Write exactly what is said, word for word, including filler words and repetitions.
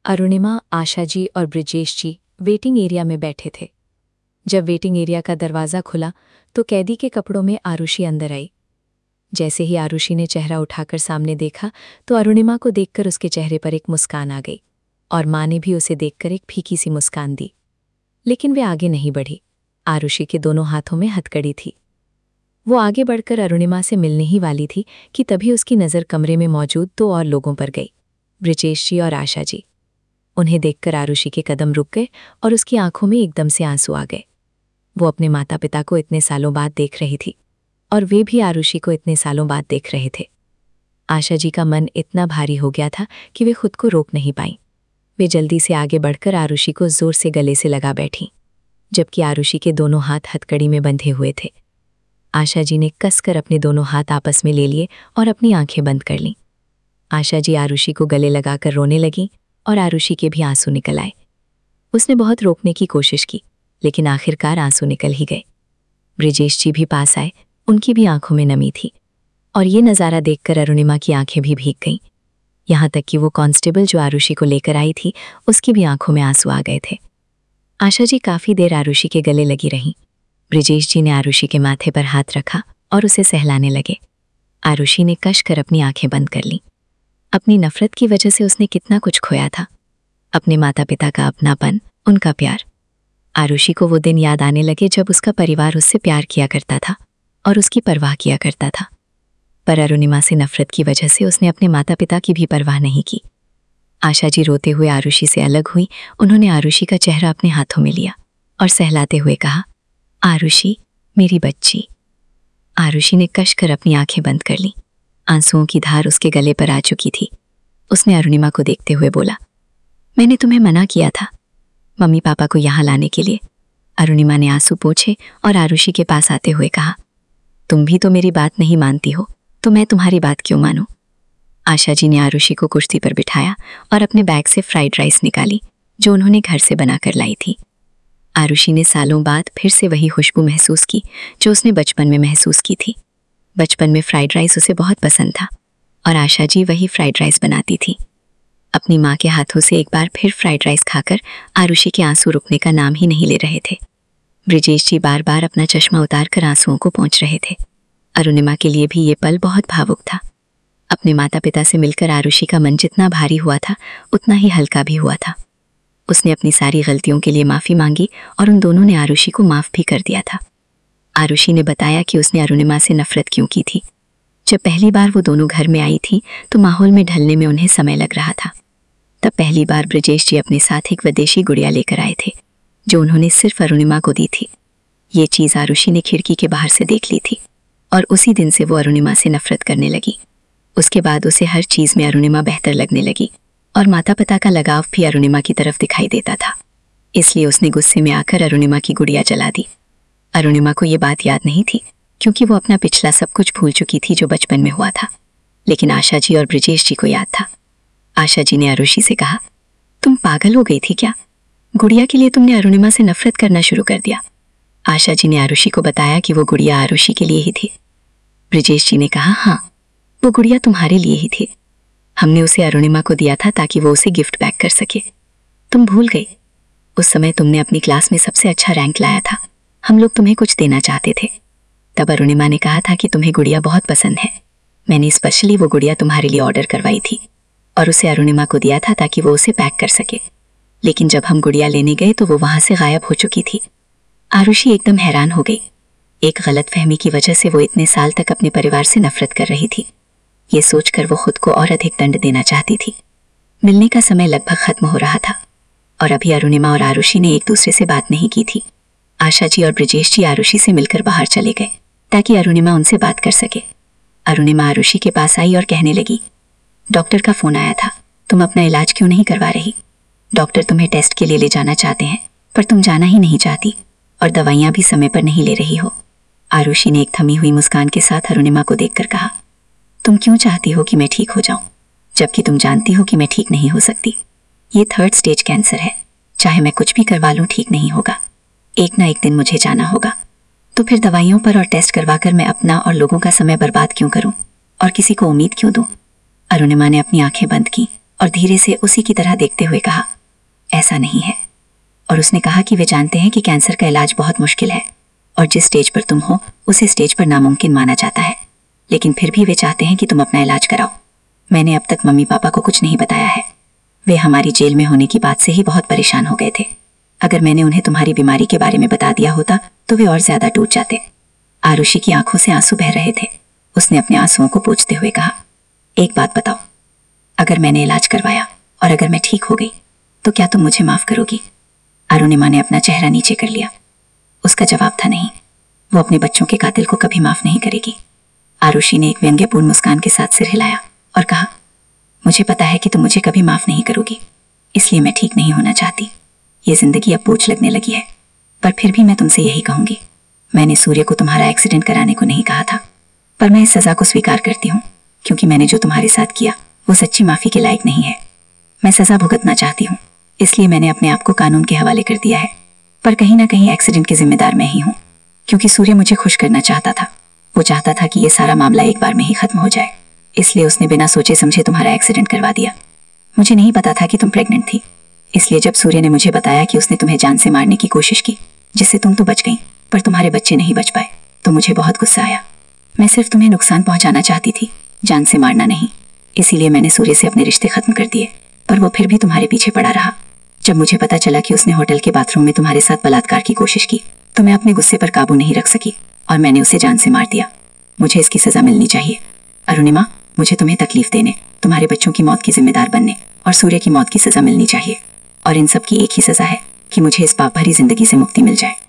अरुणिमा, आशा जी और ब्रिजेश जी waiting area में बैठे थे। जब वेटिंग एरिया का दरवाज़ा खुला तो कैदी के कपड़ों में आरुषि अंदर आई। जैसे ही आरुषि ने चेहरा उठाकर सामने देखा तो अरुणिमा को देखकर उसके चेहरे पर एक मुस्कान आ गई और माँ ने भी उसे देखकर एक फीकी सी मुस्कान दी। लेकिन वे आगे नहीं बढ़ी। आरुषि के दोनों हाथों में हथकड़ी थी। वो आगे बढ़कर अरुणिमा से मिलने ही वाली थी कि तभी उसकी नज़र कमरे में मौजूद दो और लोगों पर गई, ब्रिजेश जी और आशा जी। उन्हें देखकर आरुषि के कदम रुक गए और उसकी आंखों में एकदम से आंसू आ गए। वो अपने माता पिता को इतने सालों बाद देख रही थी और वे भी आरुषि को इतने सालों बाद देख रहे थे। आशा जी का मन इतना भारी हो गया था कि वे खुद को रोक नहीं पाईं। वे जल्दी से आगे बढ़कर आरुषि को जोर से गले से लगा बैठीं, जबकि आरुषि के दोनों हाथ हथकड़ी में बंधे हुए थे। आशा जी ने कसकर अपने दोनों हाथ आपस में ले लिए और अपनी आंखें बंद कर लीं। आशा जी आरुषि को गले लगाकर रोने लगीं और आरुषि के भी आंसू निकल आए। उसने बहुत रोकने की कोशिश की, लेकिन आखिरकार आंसू निकल ही गए। ब्रिजेश जी भी पास आए, उनकी भी आंखों में नमी थी और ये नज़ारा देखकर अरुणिमा की आंखें भी भीग गईं। यहाँ तक कि वो कांस्टेबल जो आरुषि को लेकर आई थी, उसकी भी आंखों में आंसू आ गए थे। आशा जी काफ़ी देर आरुषि के गले लगी रहीं। ब्रिजेश जी ने आरुषि के माथे पर हाथ रखा और उसे सहलाने लगे। आरुषि ने कश कर अपनी आंखें बंद कर लीं। अपनी नफरत की वजह से उसने कितना कुछ खोया था, अपने माता पिता का अपनापन, उनका प्यार। आरुषि को वो दिन याद आने लगे जब उसका परिवार उससे प्यार किया करता था और उसकी परवाह किया करता था। पर अरुणिमा से नफरत की वजह से उसने अपने माता पिता की भी परवाह नहीं की। आशा जी रोते हुए आरुषि से अलग हुई। उन्होंने आरुषि का चेहरा अपने हाथों में लिया और सहलाते हुए कहा, आरुषि मेरी बच्ची। आरुषि ने कश कर अपनी आंखें बंद कर लीं। आंसुओं की धार उसके गले पर आ चुकी थी। उसने अरुणिमा को देखते हुए बोला, मैंने तुम्हें मना किया था मम्मी पापा को यहाँ लाने के लिए। अरुणिमा ने आंसू पोंछे और आरुषि के पास आते हुए कहा, तुम भी तो मेरी बात नहीं मानती हो, तो मैं तुम्हारी बात क्यों मानूं? आशा जी ने आरुषि को कुर्सी पर बिठाया और अपने बैग से फ्राइड राइस निकाली जो उन्होंने घर से बनाकर लाई थी। आरुषि ने सालों बाद फिर से वही खुशबू महसूस की जो उसने बचपन में महसूस की थी। बचपन में फ्राइड राइस उसे बहुत पसंद था और आशा जी वही फ्राइड राइस बनाती थी। अपनी माँ के हाथों से एक बार फिर फ्राइड राइस खाकर आरुषि के आंसू रुकने का नाम ही नहीं ले रहे थे। ब्रिजेश जी बार बार अपना चश्मा उतार कर आंसुओं को पोंछ रहे थे। अरुणिमा के लिए भी ये पल बहुत भावुक था। अपने माता पिता से मिलकर आरुषि का मन जितना भारी हुआ था, उतना ही हल्का भी हुआ था। उसने अपनी सारी गलतियों के लिए माफ़ी मांगी और उन दोनों ने आरुषि को माफ़ भी कर दिया था। आरुषि ने बताया कि उसने अरुणिमा से नफरत क्यों की थी। जब पहली बार वो दोनों घर में आई थी तो माहौल में ढलने में उन्हें समय लग रहा था। तब पहली बार ब्रिजेश जी अपने साथ एक विदेशी गुड़िया लेकर आए थे जो उन्होंने सिर्फ अरुणिमा को दी थी। ये चीज़ आरुषि ने खिड़की के बाहर से देख ली थी और उसी दिन से वो अरुणिमा से नफरत करने लगी। उसके बाद उसे हर चीज़ में अरुणिमा बेहतर लगने लगी और माता पिता का लगाव भी अरुणिमा की तरफ दिखाई देता था। इसलिए उसने गुस्से में आकर अरुणिमा की गुड़िया जला दी। अरुणिमा को ये बात याद नहीं थी क्योंकि वो अपना पिछला सब कुछ भूल चुकी थी जो बचपन में हुआ था, लेकिन आशा जी और ब्रिजेश जी को याद था। आशा जी ने आरुषि से कहा, तुम पागल हो गई थी क्या? गुड़िया के लिए तुमने अरुणिमा से नफरत करना शुरू कर दिया। आशा जी ने आरुषि को बताया कि वो गुड़िया आरुषि के लिए ही थी। ब्रिजेश जी ने कहा, हाँ, वो गुड़िया तुम्हारे लिए ही थी। हमने उसे अरुणिमा को दिया था ताकि वो उसे गिफ्ट पैक कर सके। तुम भूल गई, उस समय तुमने अपनी क्लास में सबसे अच्छा रैंक लाया था। हम लोग तुम्हें कुछ देना चाहते थे। तब अरुणिमा ने कहा था कि तुम्हें गुड़िया बहुत पसंद है। मैंने स्पेशली वो गुड़िया तुम्हारे लिए ऑर्डर करवाई थी और उसे अरुणिमा को दिया था ताकि वो उसे पैक कर सके। लेकिन जब हम गुड़िया लेने गए तो वो वहां से गायब हो चुकी थी। आरुषि एकदम हैरान हो गई। एक गलतफहमी की वजह से वो इतने साल तक अपने परिवार से नफरत कर रही थी। ये सोचकर वो खुद को और अधिक दंड देना चाहती थी। मिलने का समय लगभग खत्म हो रहा था और अभी अरुणिमा और आरुषि ने एक दूसरे से बात नहीं की थी। आशा जी और ब्रिजेश जी आरुषि से मिलकर बाहर चले गए ताकि अरुणिमा उनसे बात कर सके। अरुणिमा आरुषि के पास आई और कहने लगी, डॉक्टर का फोन आया था, तुम अपना इलाज क्यों नहीं करवा रही? डॉक्टर तुम्हें टेस्ट के लिए ले जाना चाहते हैं पर तुम जाना ही नहीं चाहती और दवाइयाँ भी समय पर नहीं ले रही हो। आरुषि ने एक थमी हुई मुस्कान के साथ अरुणिमा को देखकर कहा, तुम क्यों चाहती हो कि मैं ठीक हो जाऊं जबकि तुम जानती हो कि मैं ठीक नहीं हो सकती? ये थर्ड स्टेज कैंसर है, चाहे मैं कुछ भी करवा लूं ठीक नहीं होगा। एक ना एक दिन मुझे जाना होगा, तो फिर दवाइयों पर और टेस्ट करवाकर मैं अपना और लोगों का समय बर्बाद क्यों करूं और किसी को उम्मीद क्यों दूं? अरुणिमा ने अपनी आंखें बंद की और धीरे से उसी की तरह देखते हुए कहा, ऐसा नहीं है। और उसने कहा कि वे जानते हैं कि कैंसर का इलाज बहुत मुश्किल है और जिस स्टेज पर तुम हो उसे स्टेज पर नामुमकिन माना जाता है, लेकिन फिर भी वे चाहते हैं कि तुम अपना इलाज कराओ। मैंने अब तक मम्मी पापा को कुछ नहीं बताया है। वे हमारी जेल में होने की बात से ही बहुत परेशान हो गए थे। अगर मैंने उन्हें तुम्हारी बीमारी के बारे में बता दिया होता तो वे और ज्यादा टूट जाते। आरुषि की आंखों से आंसू बह रहे थे। उसने अपने आंसुओं को पोंछते हुए कहा, एक बात बताओ, अगर मैंने इलाज करवाया और अगर मैं ठीक हो गई तो क्या तुम मुझे माफ करोगी? अरुणिमा ने अपना चेहरा नीचे कर लिया। उसका जवाब था नहीं। वो अपने बच्चों के कातिल को कभी माफ नहीं करेगी। आरुषि ने एक व्यंग्यपूर्ण मुस्कान के साथ सिर हिलाया और कहा, मुझे पता है कि तुम मुझे कभी माफ नहीं करोगी, इसलिए मैं ठीक नहीं होना चाहती। ये जिंदगी अब बोझ लगने लगी है, पर फिर भी मैं तुमसे यही कहूंगी, मैंने सूर्य को तुम्हारा एक्सीडेंट कराने को नहीं कहा था, पर मैं इस सजा को स्वीकार करती हूँ क्योंकि मैंने जो तुम्हारे साथ किया वो सच्ची माफी के लायक नहीं है। मैं सजा भुगतना चाहती हूँ, इसलिए मैंने अपने आप को कानून के हवाले कर दिया है, पर कहीं ना कहीं एक्सीडेंट की जिम्मेदार मैं ही हूँ, क्योंकि सूर्य मुझे खुश करना चाहता था। वो चाहता था कि ये सारा मामला एक बार में ही खत्म हो जाए, इसलिए उसने बिना सोचे समझे तुम्हारा एक्सीडेंट करवा दिया। मुझे नहीं पता था कि तुम प्रेग्नेंट थी, इसलिए जब सूर्य ने मुझे बताया कि उसने तुम्हें जान से मारने की कोशिश की, जिससे तुम तो बच गई पर तुम्हारे बच्चे नहीं बच पाए, तो मुझे बहुत गुस्सा आया। मैं सिर्फ तुम्हें नुकसान पहुंचाना चाहती थी, जान से मारना नहीं। इसीलिए मैंने सूर्य से अपने रिश्ते खत्म कर दिए, पर वो फिर भी तुम्हारे पीछे पड़ा रहा। जब मुझे पता चला कि उसने होटल के बाथरूम में तुम्हारे साथ बलात्कार की कोशिश की तो मैं अपने गुस्से पर काबू नहीं रख सकी और मैंने उसे जान से मार दिया। मुझे इसकी सजा मिलनी चाहिए। अरुणिमा, मुझे तुम्हें तकलीफ देने, तुम्हारे बच्चों की मौत की जिम्मेदार बनने और सूर्य की मौत की सजा मिलनी चाहिए, और इन सब की एक ही सजा है कि मुझे इस पाप भरी जिंदगी से मुक्ति मिल जाए।